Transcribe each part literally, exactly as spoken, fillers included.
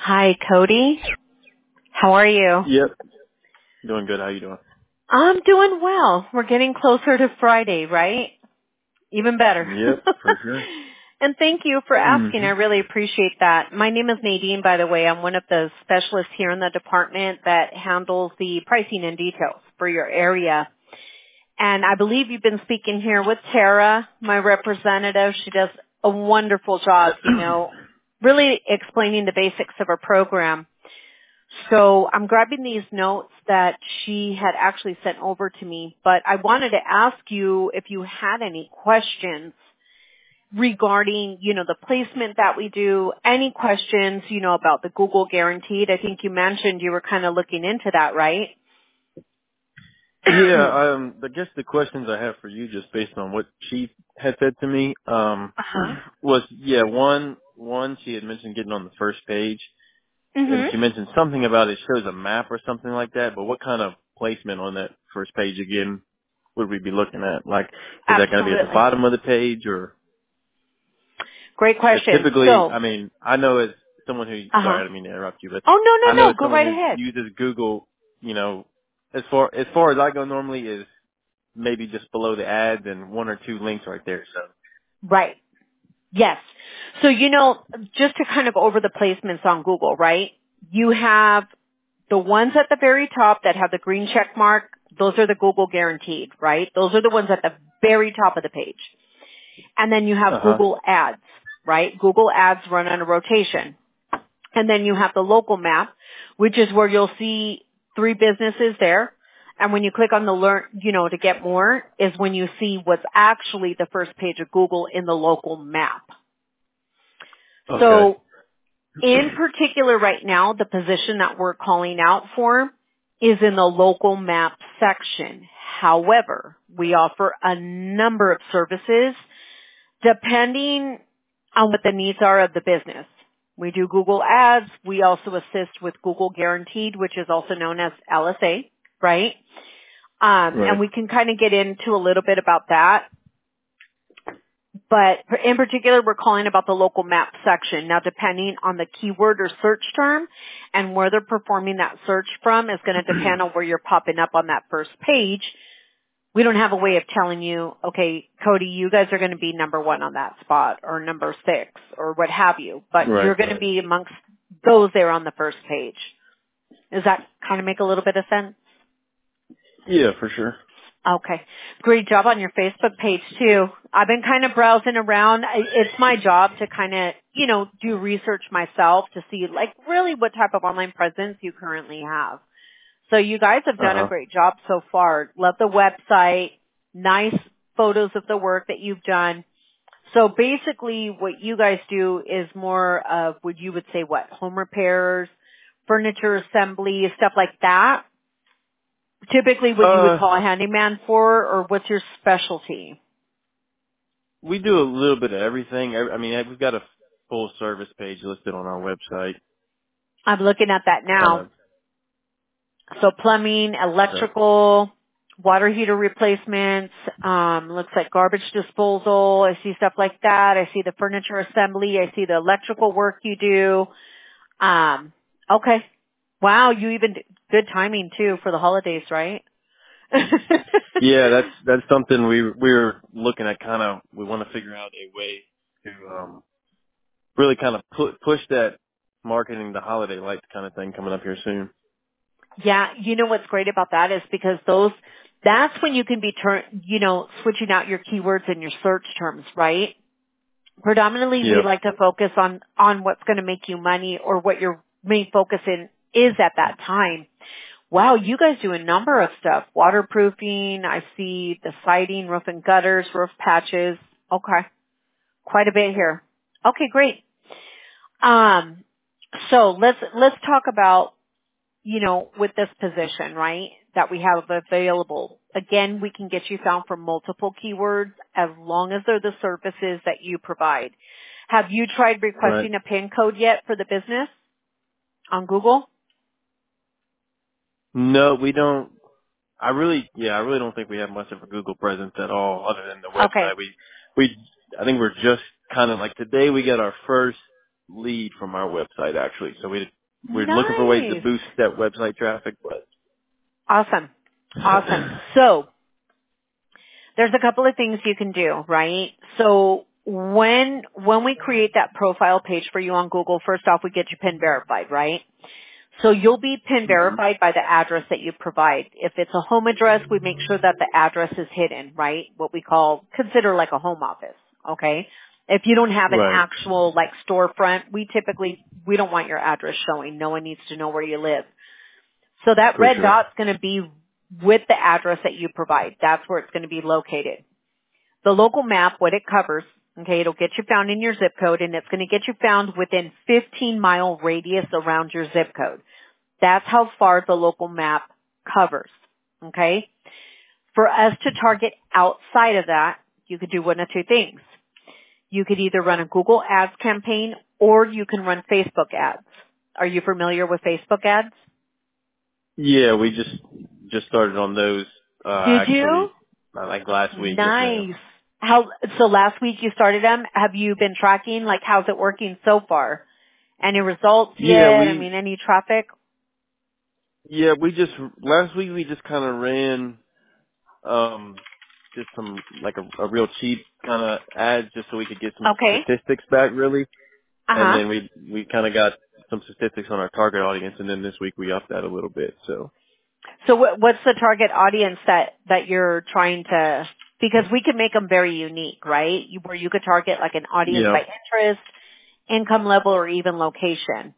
Hi, Cody. How are you? Yep. Doing good. How you doing? I'm doing well. We're getting closer to Friday, right? Even better. Yep, for sure. And thank you for asking. I hmm really appreciate that. My name is Nadine, by the way. I'm one of the specialists here in the department that handles the pricing and details for your area. And I believe you've been speaking here with Tara, my representative. She does a wonderful job, you know, really explaining the basics of her program. So I'm grabbing these notes that she had actually sent over to me, but I wanted to ask you if you had any questions regarding, you know, the placement that we do, any questions, you know, about the Google Guaranteed. I think you mentioned you were kind of looking into that, right? Yeah, um, I guess the questions I have for you, just based on what she had said to me, um, Uh-huh. was yeah, one, one she had mentioned getting on the first page, and Mhm. she mentioned something about it shows a map or something like that. But what kind of placement on that first page again would we be looking at? Like, is that going to be at the Absolutely. bottom of the page, or Great because question. typically, I So, mean, I know as someone who, sorry, uh-huh. I didn't mean to interrupt you, but Oh, no, I no, know no. as Go someone right who ahead. uses Google, you know, as far as far as I go normally is maybe just below the ads and one or two links right there. So Right. Yes. So, you know, just to kind of go over the placements on Google, right? You have the ones at the very top that have the green check mark. Those are the Google Guaranteed, right? Those are the ones at the very top of the page. And then you have uh huh. Google Ads, right? Google Ads run on a rotation. And then you have the local map, which is where you'll see three businesses there. And when you click on the learn, you know, to get more is when you see what's actually the first page of Google in the local map. Okay. So in particular right now, the position that we're calling out for is in the local map section. However, we offer a number of services depending on what the needs are of the business. We do Google Ads. We also assist with Google Guaranteed, which is also known as L S A, right? Um, and Right. we can kind of get into a little bit about that. But in particular, we're calling about the local map section. Now, depending on the keyword or search term and where they're performing that search from is going to depend on where you're popping up on that first page. We don't have a way of telling you, okay, Cody, you guys are going to be number one on that spot or number six or what have you, but Right. you're going to be amongst those there on the first page. Does that kind of make a little bit of sense? Yeah, for sure. Okay. Great job on your Facebook page too. I've been kind of browsing around. I- It's my job to kind of, you know, do research myself to see like really what type of online presence you currently have. So you guys have Uh done a huh. great job so far. Love the website. Nice photos of the work that you've done. So basically what you guys do is more of what you would say what? Home repairs, furniture assembly, stuff like that. Typically what you would Uh, call a handyman for, or what's your specialty? we do a little bit of everything. I I mean, we've got a full service page listed on our website. I'm looking at that Kind now. of. So plumbing, So. electrical, water heater replacements, um, looks like garbage disposal. I see stuff like that. I see the furniture assembly. I see the electrical work you do. Um, okay. Wow, you even good timing too for the holidays, right? Yeah, that's that's something we we're looking at. Kind of, we want to figure out a way to um really kind of pu- push that marketing the holiday lights kind of thing coming up here soon. Yeah, you know what's great about that is because those, that's when you can be turn, you know, switching out your keywords and your search terms, right? Predominantly we Yep. like to focus on, on what's going to make you money or what your main focus in is at that time. Wow, you guys do a number of stuff. Waterproofing, I see the siding, roof and gutters, roof patches. Okay. Quite a bit here. Okay, great. Um, so let's, let's talk about you know, with this position, right, that we have available. Again, we can get you found for multiple keywords as long as they're the services that you provide. Have you tried Right. requesting a PIN code yet for the business on Google? No, we don't. I really, yeah, I really don't think we have much of a Google presence at all, other than the Okay. website. We, we, I think we're just kind of like today we got our first. lead from our website actually. So we we're looking for ways to Nice. boost that website traffic, but Awesome. Awesome. So there's a couple of things you can do, right? So when when we create that profile page for you on Google, first off, we get you PIN verified, right? So you'll be PIN hmm verified by the address that you provide. If it's a home address, we make sure that the address is hidden, right? What we call, consider like a home office, okay? If you don't have an right, actual like storefront, we typically, we don't want your address showing. No one needs to know where you live. So that for red sure. dot's going to be with the address that you provide. That's where it's going to be located. The local map, what it covers, okay, it'll get you found in your zip code, and it's going to get you found within fifteen mile radius around your zip code. That's how far the local map covers, okay? For us to target outside of that, you could do one of two things. You could either run a Google Ads campaign or you can run Facebook ads. Are you familiar with Facebook ads? Yeah, we just just started on those uh Did actually you? uh, like last week. Yes, ma'am. Nice. How, so last week you started them. Have you been tracking? Like, how's it working so far? Any results Yeah, yet? I we mean, any traffic? yeah we just last week we just kind of ran um just some like a, a real cheap kind of ads just so we could get some Okay. statistics back really, and Uh-huh. then we we kind of got some statistics on our target audience, and then this week we upped that a little bit. So So what, what's the target audience that, that you're trying to, because we could make them very unique, right? You, where you could target like an audience yeah, by interest, income level, or even location.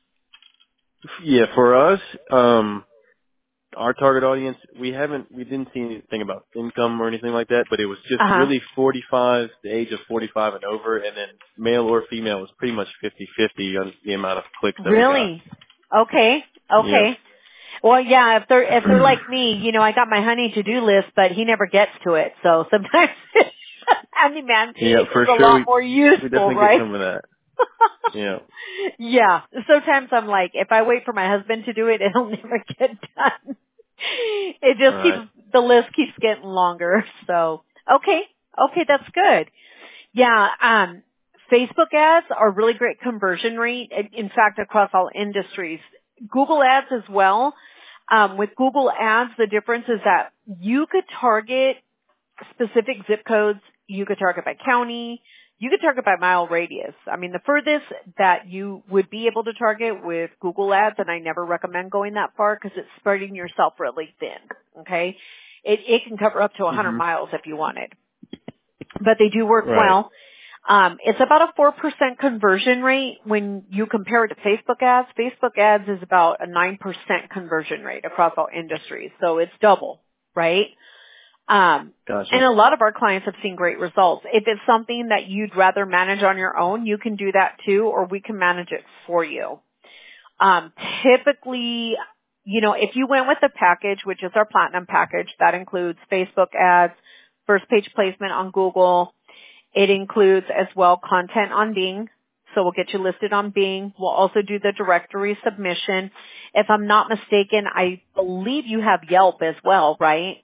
yeah, for us, um, our target audience, we haven't, we didn't see anything about income or anything like that, but it was just Uh-huh. really forty-five, the age of forty-five and over, and then male or female was pretty much fifty-fifty on the amount of clicks that we got. Really? Okay. Yep. Okay. Well, yeah, if they're, if they're like me, you know, I got my honey to-do list, but he never gets to it. So sometimes handyman Yeah, is for a sure. lot We, more we useful, definitely get right? some of that. Yeah. Yeah. Sometimes I'm like, if I wait for my husband to do it, it'll never get done. It All just keeps, right. the list keeps getting longer. So, okay. Okay, that's good. Yeah, um, Facebook ads are really great conversion rate, in fact, across all industries. Google ads as well. Um, with Google ads, the difference is that you could target specific zip codes. You could target by county. You could target by mile radius. I mean, the furthest that you would be able to target with Google ads, and I never recommend going that far because it's spreading yourself really thin, okay? It, it can cover up to one hundred Mhm. miles if you wanted. But they do work Right. well. Um, it's about a four percent conversion rate when you compare it to Facebook ads. Facebook ads is about a nine percent conversion rate across all industries. So it's double, right? Um, and Gotcha. a lot of our clients have seen great results. If it's something that you'd rather manage on your own, you can do that too, or we can manage it for you. Um, typically, you know, if you went with the package, which is our platinum package, that includes Facebook ads, first page placement on Google. It includes as well content on Bing. So we'll get you listed on Bing. We'll also do the directory submission. If I'm not mistaken, I believe you have Yelp as well, right?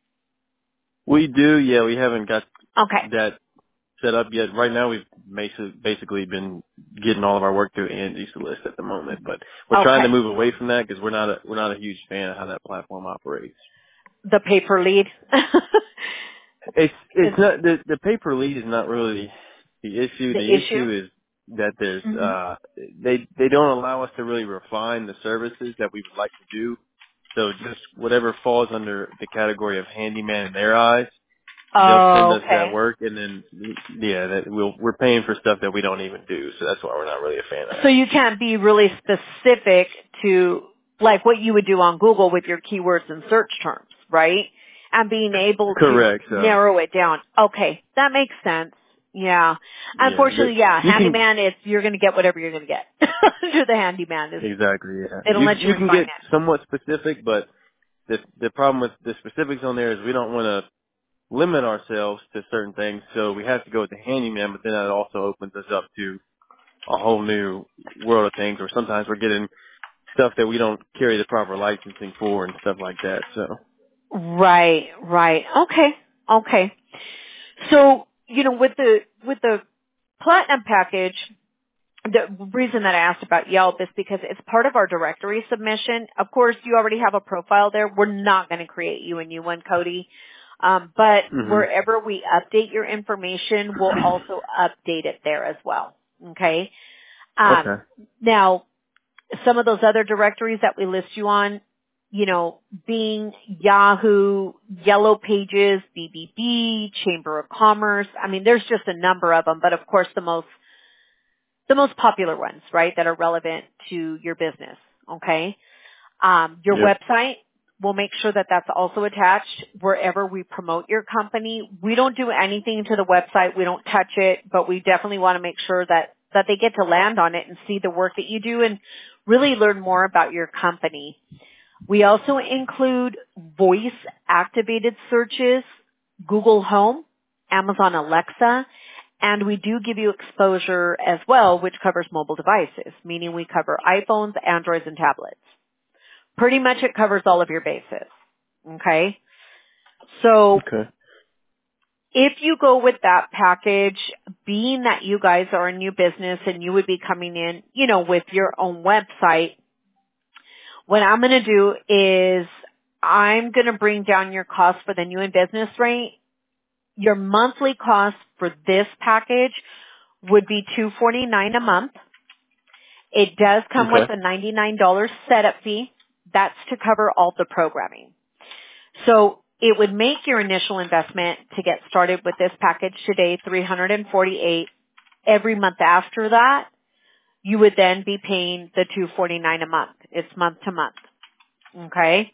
We do, yeah, we haven't got Okay. that set up yet. Right now we've basically, basically been getting all of our work through Angie's List at the moment, but we're trying to Okay. move away from that because we're not a, we're not a huge fan of how that platform operates. The pay per lead. It's, it's Is not, the, the pay per lead is not really the issue. the The issue? issue is that there's, Hmm. uh, they, they don't allow us to really refine the services that we would like to do. So just whatever falls under the category of handyman in their eyes, they'll send Oh, us that okay. work, and then yeah, that we'll we're paying for stuff that we don't even do. So that's why we're not really a fan of So that. you can't be really specific to like what you would do on Google with your keywords and search terms, right? And being able to Correct. So narrow it down. Okay, that makes sense. Yeah. yeah, the, Unfortunately, yeah, you can handyman is you're going to get whatever you're going to get. Under the handyman is exactly yeah. they don't You let you you can refine get it. somewhat specific, but the the problem with the specifics on there is we don't want to limit ourselves to certain things, so we have to go with the handyman. But then that also opens us up to a whole new world of things. Or sometimes we're getting stuff that we don't carry the proper licensing for and stuff like that. So. Right, right. Okay, okay. So, you know, with the with the platinum package, the reason that I asked about Yelp is because it's part of our directory submission. Of course, you already have a profile there. We're not going to create you a new one, Cody. Um, but Mhm. wherever we update your information, we'll also update it there as well. Okay. Um, Okay. now, some of those other directories that we list you on, you know, Bing, Yahoo, Yellow Pages, B B B, Chamber of Commerce. I mean, there's just a number of them, but of course the most, the most popular ones, right, that are relevant to your business. Okay. Um, your Yep. website, we'll make sure that that's also attached wherever we promote your company. We don't do anything to the website. We don't touch it, but we definitely want to make sure that, that they get to land on it and see the work that you do and really learn more about your company. We also include voice activated searches, Google Home, Amazon Alexa, and we do give you exposure as well, which covers mobile devices, meaning we cover iPhones, Androids, and tablets. Pretty much it covers all of your bases. Okay? So Okay. if you go with that package, being that you guys are a new business and you would be coming in, you know, with your own website, what I'm going to do is I'm going to bring down your cost for the new in business rate. Your monthly cost for this package would be two hundred forty-nine dollars a month. It does come with Okay. a ninety-nine dollars setup fee. That's to cover all the programming. So it would make your initial investment to get started with this package today three hundred forty-eight dollars. Every month after that, you would then be paying the two hundred forty-nine dollars a month. It's month to month. Okay?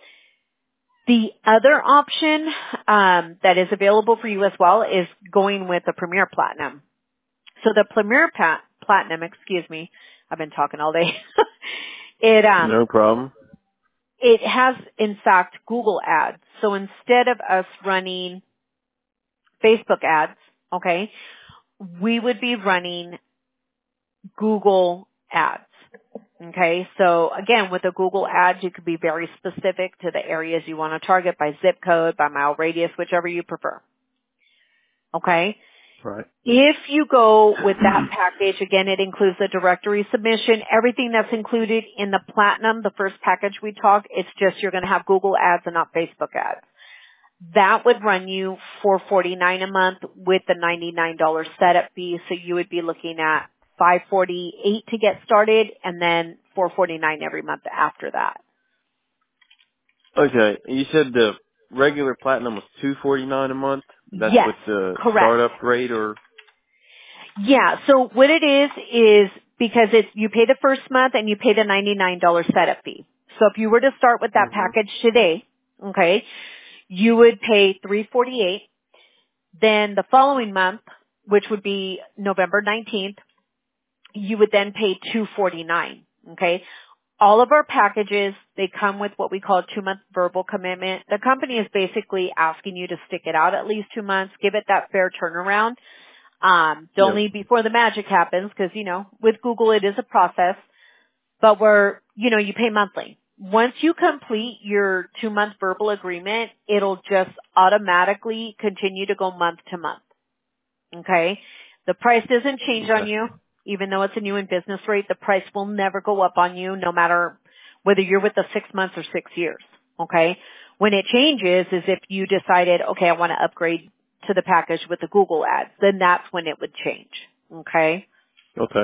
The other option um, that is available for you as well is going with the Premier Platinum. So the Premier Pat- Platinum, excuse me, I've been talking all day. it um, No problem. it has in fact Google ads. So instead of us running Facebook ads, okay, we would be running Google ads. Okay, so again, with a Google ads, you could be very specific to the areas you want to target by zip code, by mile radius, whichever you prefer. Okay? Right. If you go with that package, again, it includes the directory submission, everything that's included in the Platinum, the first package we talked, it's just you're going to have Google ads and not Facebook ads. That would run you four hundred forty-nine dollars a month with the ninety-nine dollars setup fee, so you would be looking at five hundred forty-eight dollars to get started and then four hundred forty-nine dollars every month after that. Okay. You said the regular platinum was two forty-nine a month. That's Yes, with the correct. startup rate, or? Yeah, so what it is, is because it's, you pay the first month and you pay the ninety-nine dollars setup fee. So if you were to start with that Mhm. package today, okay, you would pay three hundred forty-eight dollars. Then the following month, which would be November nineteenth, you would then pay two hundred forty-nine dollars, okay? All of our packages, they come with what we call a two-month verbal commitment. The company is basically asking you to stick it out at least two months, give it that fair turnaround. Um, don't Yep. leave before the magic happens because, you know, with Google it is a process, but we're, you know, you pay monthly. Once you complete your two-month verbal agreement, it'll just automatically continue to go month to month. Okay? The price doesn't change on Okay. you. Even though it's a new in business rate, the price will never go up on you no matter whether you're with us six months or six years. Okay? When it changes is if you decided, okay, I want to upgrade to the package with the Google ads, then that's when it would change. Okay? Okay.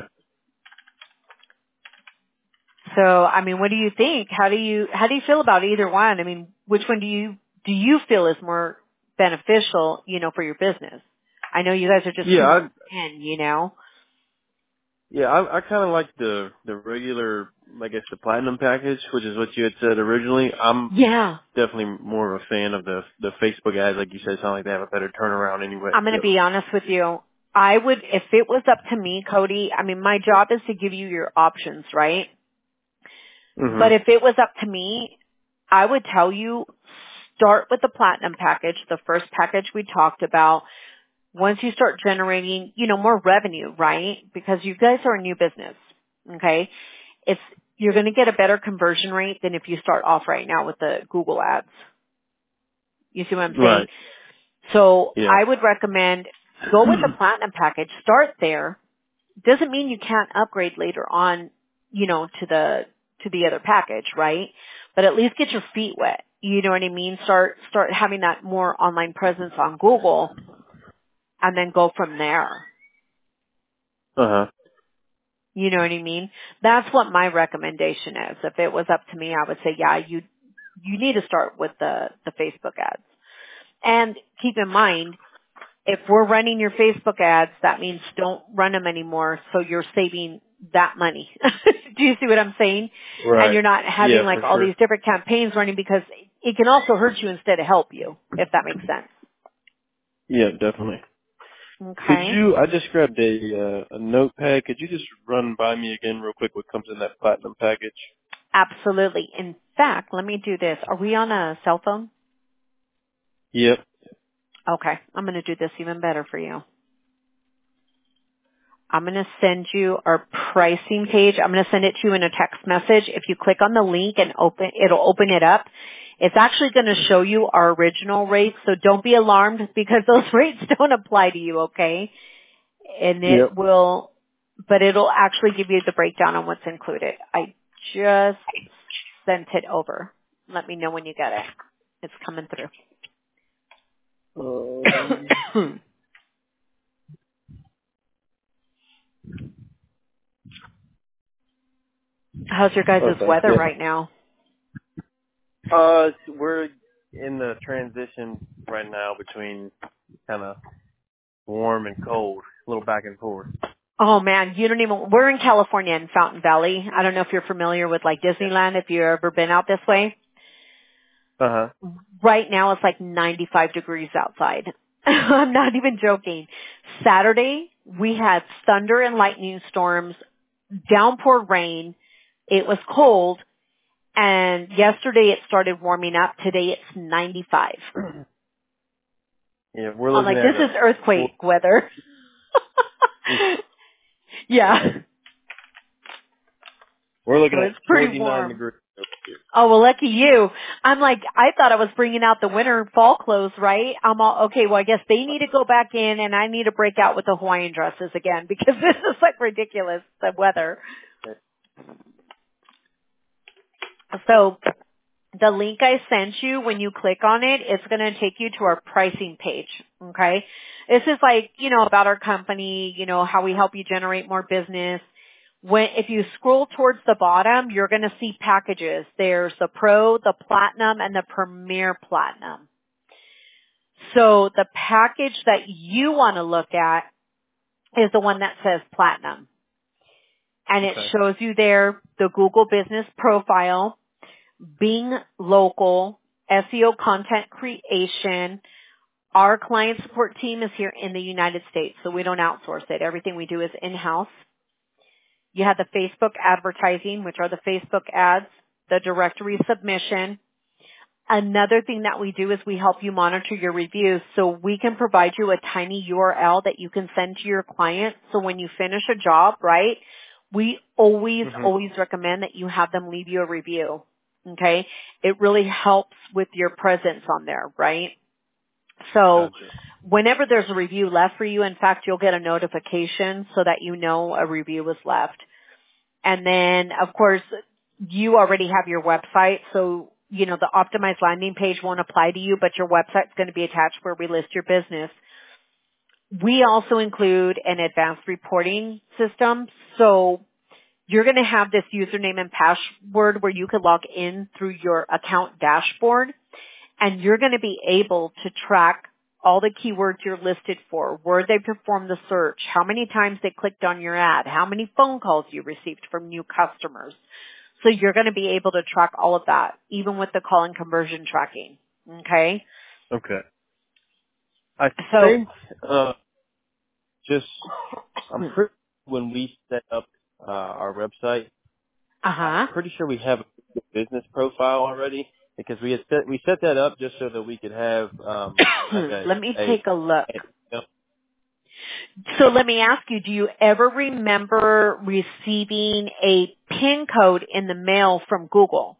So, I mean, what do you think? How do you, how do you feel about either one? I mean, which one do you, do you feel is more beneficial, you know, for your business? I know you guys are just Yeah, two I months in, you know? yeah, I I kind of like the the regular, I guess the platinum package, which is what you had said originally. I'm Yeah. definitely more of a fan of the the Facebook ads, like you said. Sound like they have a better turnaround anyway. I'm going to So. be honest with you. I would, if it was up to me, Cody, I mean, my job is to give you your options, right? But Mhm. if it was up to me, I would tell you, start with the platinum package, the first package we talked about. Once you start generating, you know, more revenue, right? Because you guys are a new business, okay? It's, you're going to get a better conversion rate than if you start off right now with the Google ads. You see what I'm saying? Right. So Yeah. I would recommend go with the platinum package, start there, Doesn't mean you can't upgrade later on, you know, to the, to the other package, right? But at least get your feet wet. You know what I mean? Start, start having that more online presence on Google and then go from there. Uh-huh. You know what I mean? That's what my recommendation is. If it was up to me, I would say, yeah, you, you need to start with the, the Facebook ads. And keep in mind, if we're running your Facebook ads, that means don't run them anymore. So you're saving that money. Do you see what I'm saying? Right. And you're not having Yeah, like for all sure. these different campaigns running because it can also hurt you instead of help you, if that makes sense. Yeah, definitely. Could Okay. you, I just grabbed a, uh, a notepad. Could you just run by me again real quick what comes in that platinum package? Absolutely. In fact, let me do this. Are we on a cell phone? Yep. Okay. I'm going to do this even better for you. I'm going to send you our pricing page. I'm going to send it to you in a text message. If you click on the link and open, it'll open it up. It's actually going to show you our original rates. So don't be alarmed because those rates don't apply to you. Okay. And it Yep. will, but it'll actually give you the breakdown on what's included. I just sent it over. Let me know when you get it. It's coming Um, through. How's your guys' okay. weather Yeah. right now? Uh, we're in the transition right now between kind of warm and cold, a little back and forth. Oh man, you don't even, we're in California in Fountain Valley. I don't know if you're familiar with like Disneyland, if you've ever been out this way. Uh huh. Right now it's like ninety-five degrees outside. I'm not even joking. Saturday, we had thunder and lightning storms, downpour rain. It was cold. And yesterday it started warming up. Today it's ninety-five. Yeah, we're I'm looking like, at this a. is earthquake weather. Yeah. We're looking So at it's pretty forty-nine warm. degrees over Oh, well, lucky you. I'm like, I thought I was bringing out the winter fall clothes, right? I'm all, okay, well, I guess they need to go back in and I need to break out with the Hawaiian dresses again because this is like ridiculous, the weather. here. So the link I sent you, when you click on it, it's going to take you to our pricing page. Okay. This is like, you know, about our company, you know, how we help you generate more business. When, if you scroll towards the bottom, you're going to see packages. There's the Pro, the Platinum, and the Premier Platinum. So the package that you want to look at is the one that says Platinum. And it Okay. shows you there the Google Business Profile, Bing Local, S E O content creation. Our client support team is here in the United States, so we don't outsource it. Everything we do is in-house. You have the Facebook advertising, which are the Facebook ads, the directory submission. Another thing that we do is we help you monitor your reviews, so we can provide you a tiny U R L that you can send to your client. So when you finish a job, right, we always, Mhm. always recommend that you have them leave you a review. Okay? It really helps with your presence on there, right? So Gotcha. whenever there's a review left for you, in fact, you'll get a notification so that you know a review was left. And then, of course, you already have your website, so, you know, the optimized landing page won't apply to you, but your website's going to be attached where we list your business. We also include an advanced reporting system, so you're going to have this username and password where you can log in through your account dashboard, and you're going to be able to track all the keywords you're listed for, where they performed the search, how many times they clicked on your ad, how many phone calls you received from new customers. So you're going to be able to track all of that, even with the call and conversion tracking. Okay? Okay. I So, think uh, just I'm pretty when we set up uh, our website, I'm uh-huh. pretty sure we have a business profile already because we had set we set that up just so that we could have um like a Let me a, take a look. a So let me ask you, do you ever remember receiving a PIN code in the mail from Google?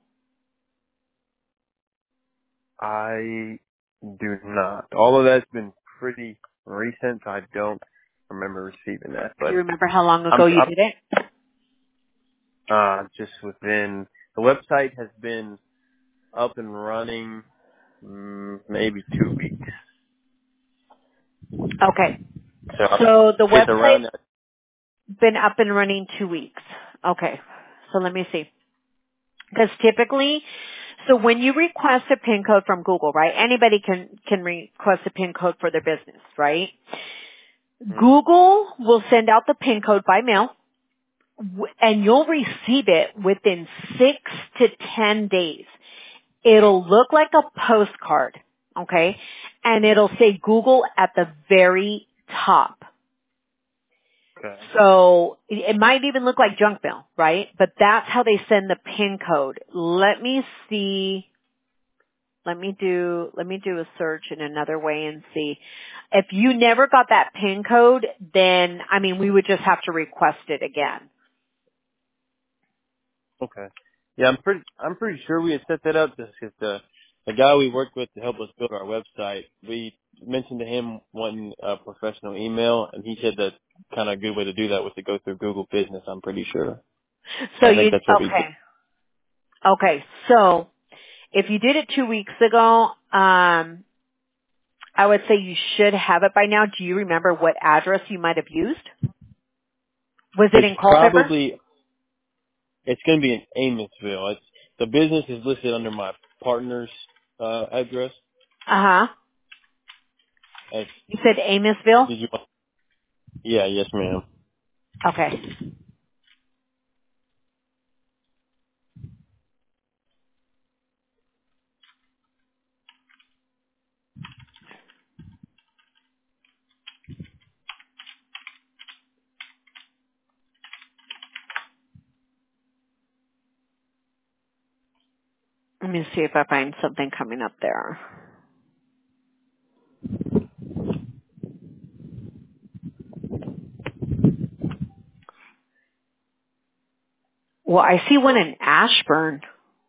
I do not. All of that's been pretty recent. So I don't. remember receiving that, Do you but remember how long I'm, ago you I'm did it? uh, just within, the website has been up and running mm, maybe two weeks. Okay. So So the it's around website's that. been up and running two weeks. Okay. So let me see. Because typically, so when you request a PIN code from Google, right? Anybody can, can request a PIN code for their business, right? Mm, Google will send out the PIN code by mail, w- and you'll receive it within six to ten days. It'll look like a postcard, okay? And it'll say Google at the very top. okay. So it it might even look like junk mail, right? But that's how they send the PIN code. Let me see. Let me do, let me do a search in another way and see. If you never got that PIN code, then, I mean, we would just have to request it again. Okay. Yeah, I'm pretty, I'm pretty sure we had set that up just because the, the guy we worked with to help us build our website, we mentioned to him wanting a professional email, and he said that kind of a good way to do that was to go through Google Business, I'm pretty sure. So I think you, that's what we did. okay. Okay. So if you did it two weeks ago, um, I would say you should have it by now. Do you remember what address you might have used? Was it It's in Culpeper? probably, it's going to be in Amosville. It's, the business is listed under my partner's, uh, address. Uh-huh. It's, You said Amosville? did you, yeah, yes ma'am. Okay. Let me see if I find something coming up there. Well, I see one in Ashburn.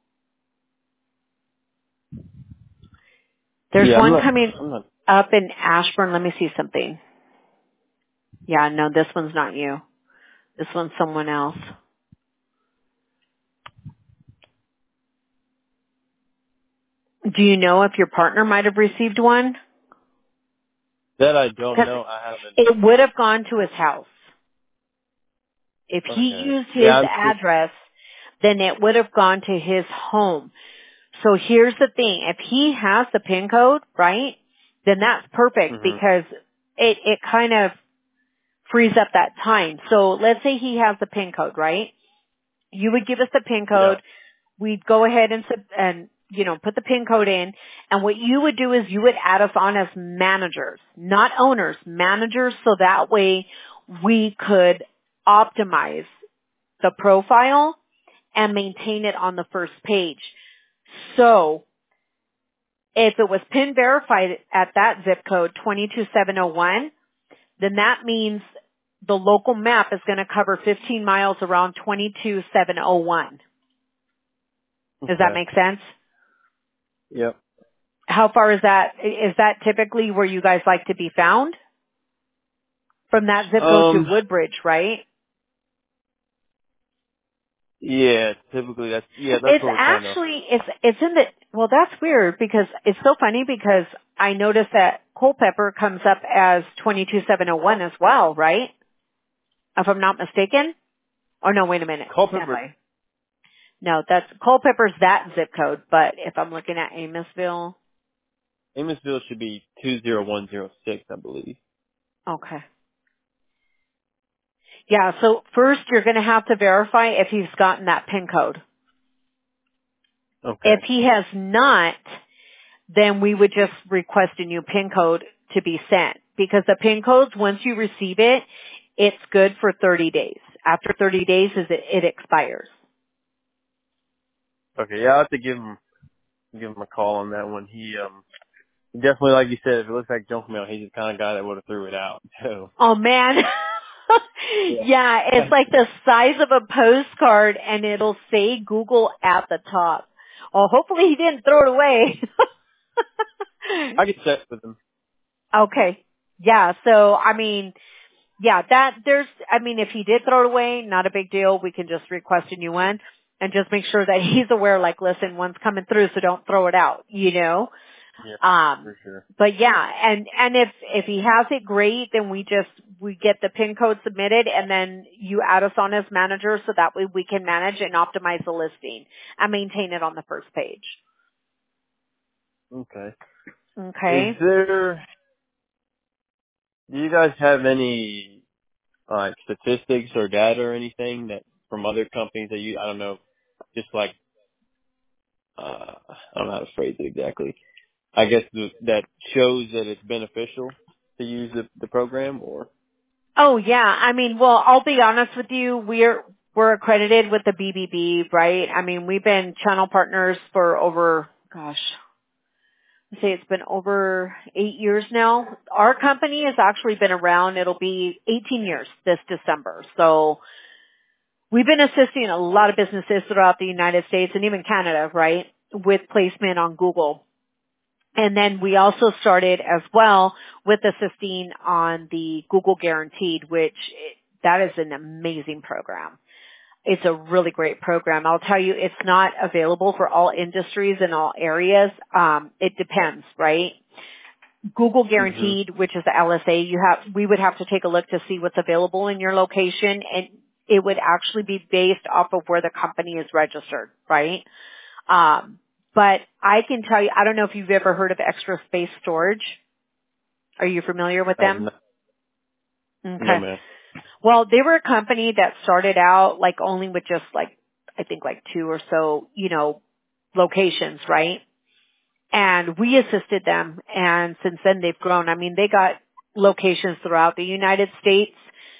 There's Yeah, I'm one not, coming I'm not, up in Ashburn. Let me see something. Yeah, no, this one's not you. This one's someone else. Do you know if your partner might have received one? that I don't 'Cause know. I haven't, it would have gone to his house. If he okay. used his Yeah, I'm sure, address, then it would have gone to his home. So here's the thing. If he has the PIN code, right, then that's perfect hmm because it, it kind of frees up that time. So let's say he has the PIN code, right? You would give us the PIN yeah. code. We'd go ahead and, sub- and, you know, put the PIN code in. And what you would do is you would add us on as managers, not owners, managers. So that way we could optimize the profile and maintain it on the first page. So if it was PIN verified at that zip code two two seven zero one, then that means the local map is going to cover fifteen miles around two two seven zero one. Does that Okay. make sense? Yep. How far is that? Is that typically where you guys like to be found? From that zip code to Um, Woodbridge, right? yeah, typically that's, yeah, that's It's what we're trying to, actually, it's, it's in the, well that's weird because it's so funny because I noticed that Culpeper comes up as two two seven zero one as well, right? If I'm not mistaken? Oh no, wait a minute. Stand Culpeper, by. No, that's, Culpeper's that zip code, but if I'm looking at Amosville, Amosville should be two zero one zero six, I believe. okay. Yeah, so first you're going to have to verify if he's gotten that PIN code. Okay. If he has not, then we would just request a new PIN code to be sent. Because the PIN codes, once you receive it, it's good for thirty days. After thirty days, is it, it expires. Okay, yeah, I'll have to give him, give him a call on that one. He, um, definitely, like you said, if it looks like junk mail, he's the kind of guy that would have threw it out, so. Oh man. Yeah, Yeah. it's like the size of a postcard and it'll say Google at the top. Oh, hopefully he didn't throw it away. I could check with him. Okay. Yeah, so I mean, yeah, that there's, I mean, if he did throw it away, not a big deal. We can just request a new one and just make sure that he's aware, like, listen, one's coming through, so don't throw it out, you know? Yeah, Um, for sure. but yeah, and, and if, if he has it, great, then we just, we get the PIN code submitted and then you add us on as manager so that way we can manage and optimize the listing and maintain it on the first page. Okay. Is Okay. there, do you guys have any, like, statistics or data or anything that from other companies that you, I don't know, just like, uh, I don't know how to phrase it exactly. I guess the, that shows that it's beneficial to use the, the program or? Oh yeah, I mean, well, I'll be honest with you, we're, we're accredited with the B B B, right? I mean, we've been channel partners for over, gosh, I'd say it's been over eight years now. Our company has actually been around, it'll be eighteen years this December. So we've been assisting a lot of businesses throughout the United States and even Canada, right, with placement on Google. And then we also started as well with assisting on the Google Guaranteed, which that is an amazing program. It's a really great program. I'll tell you, it's not available for all industries in all areas. Um, it depends, right? Google hmm Guaranteed, which is the L S A, you have, we would have to take a look to see what's available in your location, and it would actually be based off of where the company is registered, right? Um, but I can tell you, I don't know if you've ever heard of Extra Space Storage. Are you familiar with I've them? not, no Okay. man. Well, they were a company that started out like only with just like, I think like two or so, you know, locations, right? And we assisted them, and since then they've grown. I mean, they got locations throughout the United States,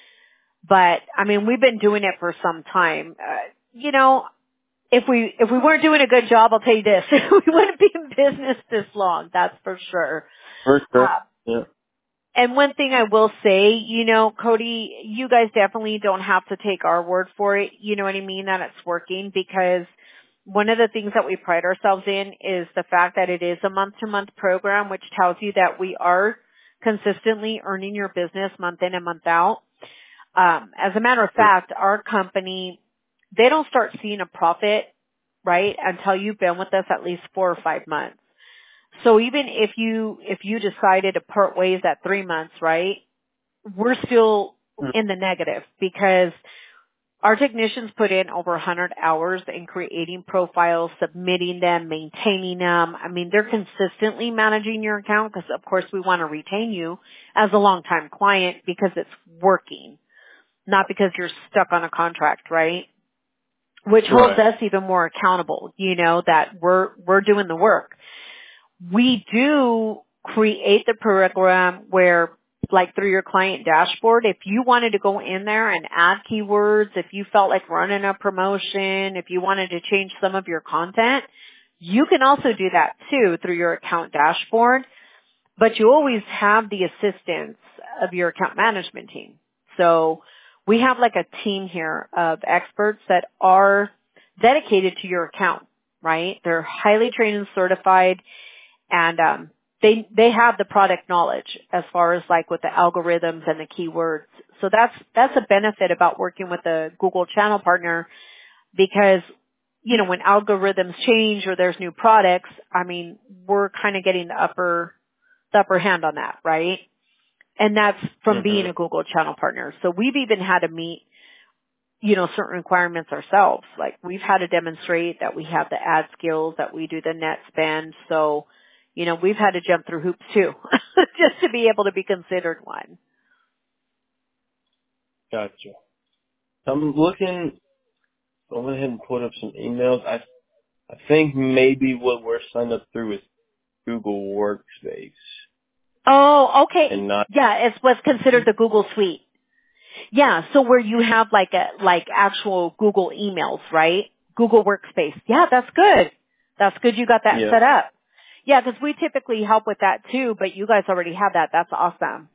but I mean, we've been doing it for some time. Uh, you know, if we if we weren't doing a good job, I'll tell you this: we wouldn't be in business this long. That's for sure. For sure. Uh, Yeah. and one thing I will say, you know, Cody, you guys definitely don't have to take our word for it. You know what I mean? That it's working, because one of the things that we pride ourselves in is the fact that it is a month-to-month program, which tells you that we are consistently earning your business month in and month out. Um, as a matter of For, fact, our company, they don't start seeing a profit, right, until you've been with us at least four or five months. So even if you, if you decided to part ways at three months, right, we're still in the negative, because our technicians put in over one hundred hours in creating profiles, submitting them, maintaining them. I mean, they're consistently managing your account, because of course we want to retain you as a longtime client because it's working, not because you're stuck on a contract, right? Which holds right. us even more accountable, you know, that we're, we're doing the work. We do create the program where, like through your client dashboard, if you wanted to go in there and add keywords, if you felt like running a promotion, if you wanted to change some of your content, you can also do that too through your account dashboard, but you always have the assistance of your account management team. So we have like a team here of experts that are dedicated to your account, right? They're highly trained and certified, and um, they they have the product knowledge as far as like with the algorithms and the keywords. So that's that's a benefit about working with a Google channel partner, because you know, when algorithms change or there's new products, I mean, we're kind of getting the upper the upper hand on that, right? And that's from being hmm a Google channel partner. So we've even had to meet, you know, certain requirements ourselves. Like we've had to demonstrate that we have the ad skills, that we do the net spend. So, you know, we've had to jump through hoops too, just to be able to be considered one. Gotcha. I'm looking, I went ahead and pulled up some emails. I, I think maybe what we're signed up through is Google Workspace Oh, okay. and not, Yeah, it's what's considered the Google Suite. Yeah, so where you have like a, like actual Google emails, right? Google Workspace. Yeah, that's good. That's good you got that yeah. set up. Yeah, because we typically help with that too, but you guys already have that. That's awesome.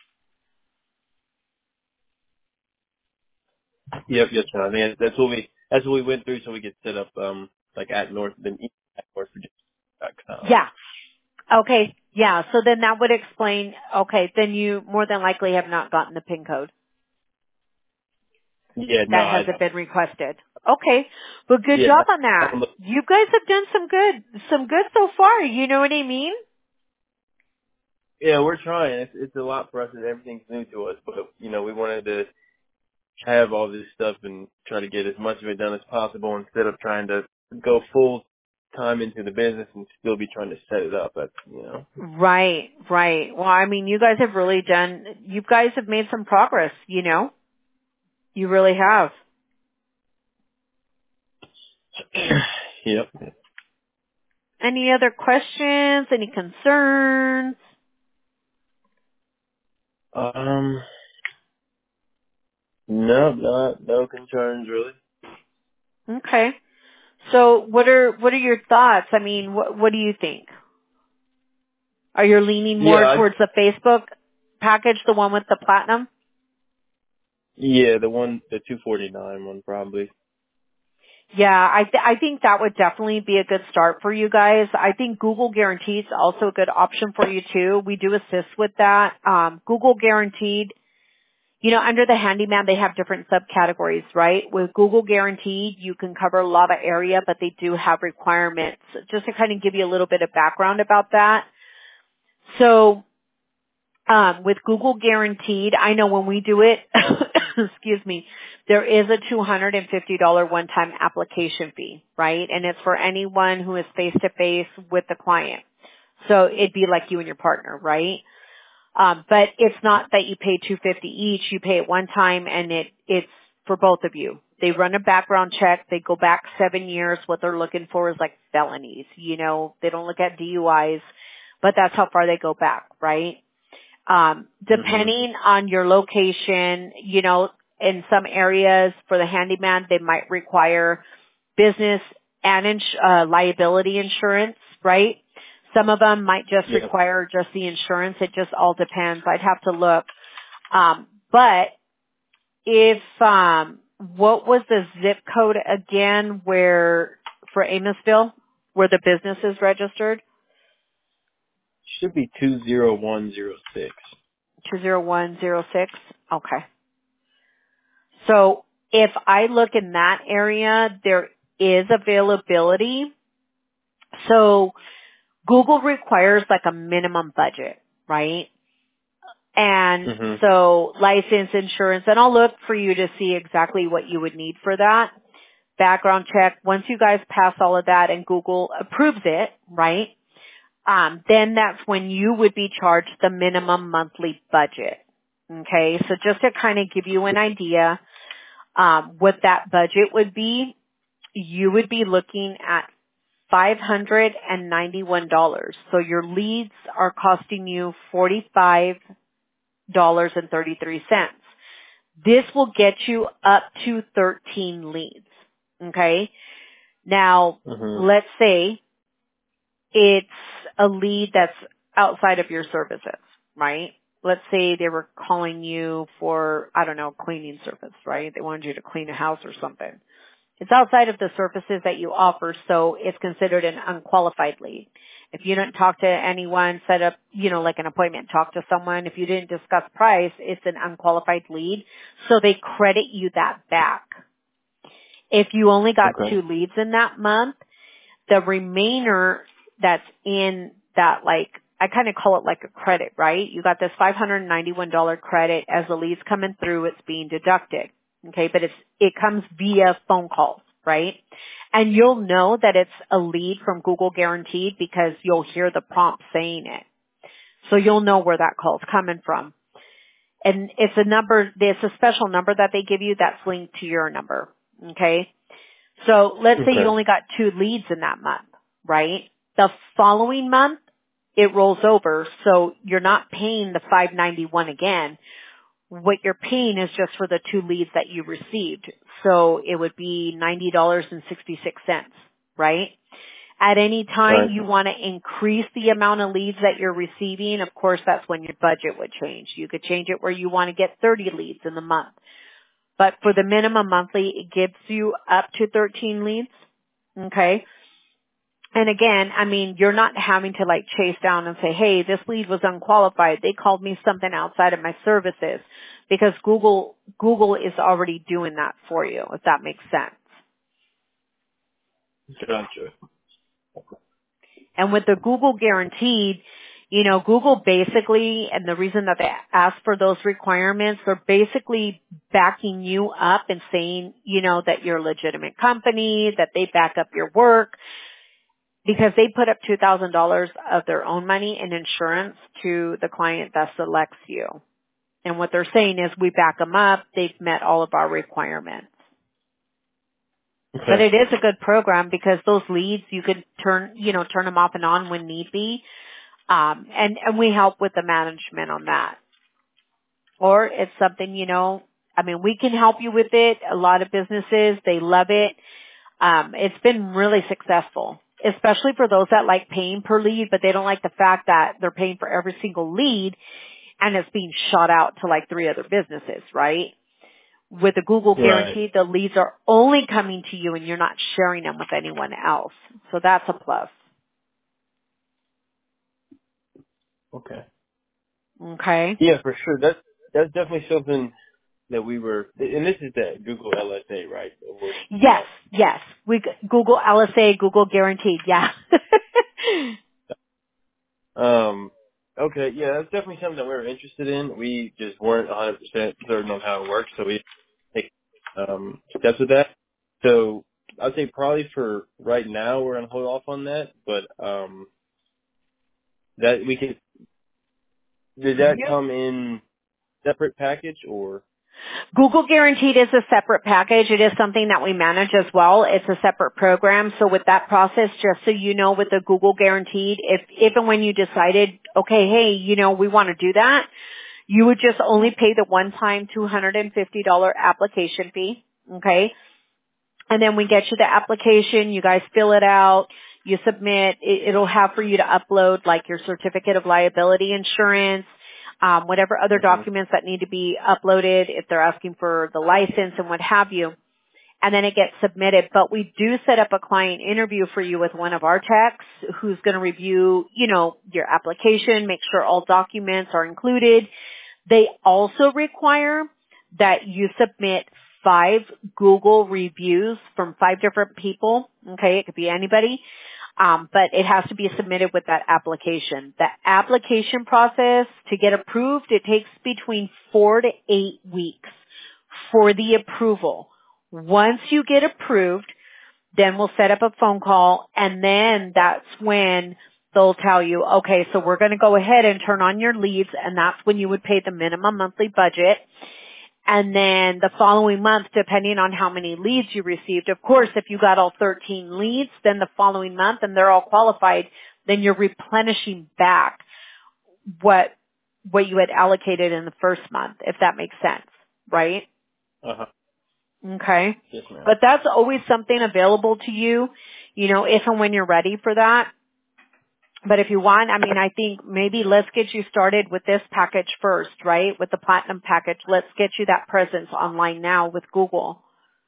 Yep, yes, sir. I mean, that's what we, that's what we went through so we could set up, um, like at North, then at North Virginia dot com. Yeah. Okay. Yeah, so then that would explain, okay, then you more than likely have not gotten the PIN code. Yeah, no, That I hasn't don't. been requested. Okay. Well, good Yeah, job on I that. don't look- You guys have done some good, some good so far. You know what I mean? yeah, we're trying. It's, it's a lot for us, and everything's new to us. But you know, we wanted to have all this stuff and try to get as much of it done as possible instead of trying to go full time into the business and still be trying to set it up. That's, you know. Right, right. Well, I mean, you guys have really done, you guys have made some progress, you know? You really have. Yep. Any other questions? Any concerns? Um, no, not, no concerns really. Okay. So what are, what are your thoughts? I mean, what, what do you think? Are you leaning Yeah, more I, towards the Facebook package, the one with the platinum? yeah, the one, the two forty-nine one probably. Yeah, I th- I think that would definitely be a good start for you guys. I think Google Guaranteed is also a good option for you too. We do assist with that. Um, Google Guaranteed, you know, under the handyman they have different subcategories, right? With Google Guaranteed, you can cover a lot of area, but they do have requirements. Just to kind of give you a little bit of background about that. So, um, with Google Guaranteed, I know when we do it, excuse me, there is a two hundred fifty dollars one-time application fee, right? And it's for anyone who is face-to-face with the client. So it'd be like you and your partner, right? Um, but it's not that you pay two hundred fifty dollars each. You pay it one time, and it it's for both of you. They run a background check. They go back seven years. What they're looking for is like felonies. You know, they don't look at D U Is, but that's how far they go back, right? Um, Mhm. depending on your location, you know, in some areas for the handyman, they might require business and ins- uh, liability insurance, right? Some of them might just Yeah. require just the insurance. It just all depends. I'd have to look. Um, but if, um, what was the zip code again where, for Amosville, where the business is registered? Should be two zero one zero six. two zero one zero six? Okay. So if I look in that area, there is availability. So Google requires like a minimum budget, right? And Mhm. so license, insurance, and I'll look for you to see exactly what you would need for that. Background check. Once you guys pass all of that and Google approves it, right? Um, then that's when you would be charged the minimum monthly budget. Okay, so just to kind of give you an idea, um, what that budget would be, you would be looking at five hundred ninety-one dollars. So your leads are costing you forty-five dollars and thirty-three cents. This will get you up to thirteen leads. Okay? Now, Mhm. let's say it's a lead that's outside of your services, right? Let's say they were calling you for, I don't know, cleaning service, right? They wanted you to clean a house or something. It's outside of the services that you offer, so it's considered an unqualified lead. If you didn't talk to anyone, set up, you know, like an appointment, talk to someone, if you didn't discuss price, it's an unqualified lead, so they credit you that back. If you only got Okay. two leads in that month, the remainder that's in that, like, I kind of call it like a credit, right? You got this five hundred ninety-one dollars credit. As the leads coming through, it's being deducted. Okay, but it's, it comes via phone calls, right? And you'll know that it's a lead from Google Guaranteed because you'll hear the prompt saying it. So you'll know where that call's coming from. And it's a number, it's a special number that they give you that's linked to your number. Okay? So let's say you Okay. only got two leads in that month, right? The following month, it rolls over, so you're not paying the five ninety-one again. What you're paying is just for the two leads that you received. So it would be ninety dollars and sixty-six cents, right? At any time Right. you want to increase the amount of leads that you're receiving, of course that's when your budget would change. You could change it where you want to get thirty leads in the month. But for the minimum monthly, it gives you up to thirteen leads. Okay. And again, I mean, you're not having to like chase down and say, hey, this lead was unqualified. They called me something outside of my services, because Google, Google is already doing that for you, if that makes sense. Gotcha. And with the Google Guaranteed, you know, Google basically, and the reason that they ask for those requirements, they're basically backing you up and saying, you know, that you're a legitimate company, that they back up your work, because they put up two thousand dollars of their own money in insurance to the client that selects you. And what they're saying is, we back them up, they've met all of our requirements. Okay. But it is a good program, because those leads, you could turn, you know, turn them off and on when need be. Um, and, and we help with the management on that. Or it's something, you know, I mean, we can help you with it. A lot of businesses, they love it. Um, it's been really successful, especially for those that like paying per lead, but they don't like the fact that they're paying for every single lead and it's being shot out to like three other businesses, right? With the Google Guarantee, Right. the leads are only coming to you and you're not sharing them with anyone else. So that's a plus. Okay. Okay. Yeah, for sure. That's that's definitely something that we were, and this is that Google L S A, right? That we're talking Yes, yes. We Google L S A, Google Guaranteed, yeah. about. Um. Okay. Yeah, that's definitely something that we were interested in. We just weren't one hundred percent certain on how it works, so we take um steps with that. So I'd say probably for right now we're gonna hold off on that, but um that we can. Did that Yep. come in separate package or? Google Guaranteed is a separate package. It is something that we manage as well. It's a separate program. So with that process, just so you know, with the Google Guaranteed, if, if and when you decided, okay, hey, you know, we want to do that, you would just only pay the one-time two hundred fifty dollars application fee, okay? And then we get you the application, you guys fill it out, you submit, it, it'll have for you to upload like your certificate of liability insurance, um, whatever other Mm-hmm. documents that need to be uploaded, if they're asking for the license and what have you. And then it gets submitted. But we do set up a client interview for you with one of our techs who's going to review, you know, your application, make sure all documents are included. They also require that you submit five Google reviews from five different people. Okay, it could be anybody. Um, but it has to be submitted with that application. The application process to get approved, it takes between four to eight weeks for the approval. Once you get approved, then we'll set up a phone call, and then that's when they'll tell you, okay, so we're going to go ahead and turn on your leads, and that's when you would pay the minimum monthly budget. And then the following month, depending on how many leads you received, of course, if you got all thirteen leads, then the following month and they're all qualified, then you're replenishing back what, what you had allocated in the first month, if that makes sense, right? Uh-huh. Okay. Yes, ma'am. But that's always something available to you, you know, if and when you're ready for that. But if you want, I mean, I think maybe let's get you started with this package first, right? With the platinum package. Let's get you that presence online now with Google.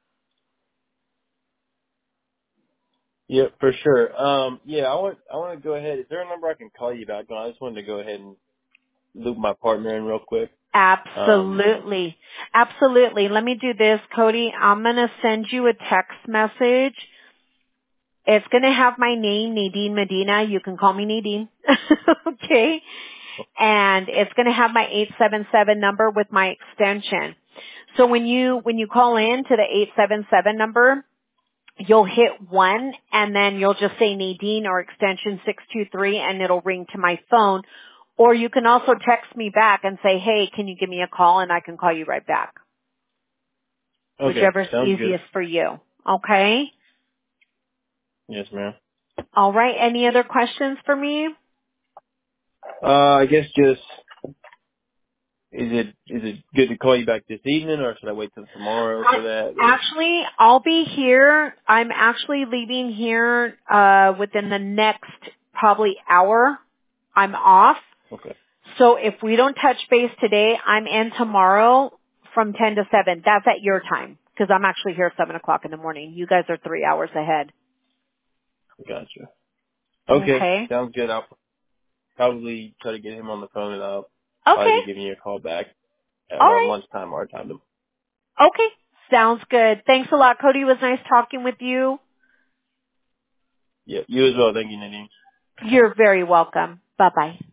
Yep, for sure. Um, yeah, I want I want to go ahead. Is there a number I can call you back on? I just wanted to go ahead and loop my partner in real quick. Um, Absolutely. Absolutely. Let me do this, Cody. I'm going to send you a text message. It's going to have my name, Nadine Medina. You can call me Nadine. Okay. And it's going to have my eight seven seven number with my extension. So when you, when you call in to the eight seven seven number, you'll hit one and then you'll just say Nadine or extension six two three and it'll ring to my phone. Or you can also text me back and say, hey, can you give me a call, and I can call you right back. okay, Whichever's sounds good. easiest for you. Okay? Yes, ma'am. All right. Any other questions for me? Uh, I guess just is it is it good to call you back this evening, or should I wait till tomorrow for that? Or? Actually, I'll be here. I'm actually leaving here uh within the next probably hour. I'm off. Okay. So if we don't touch base today, I'm in tomorrow from ten to seven. That's at your time, because I'm actually here at seven o'clock in the morning. You guys are three hours ahead. Gotcha. Okay, Okay. sounds good. I'll probably try to get him on the phone, and I'll probably Okay. be giving you a call back All around right. lunchtime our time. Okay. Sounds good. Thanks a lot, Cody. It was nice talking with you. Yeah, you as well. Thank you, Nadine. You're very welcome. Bye-bye.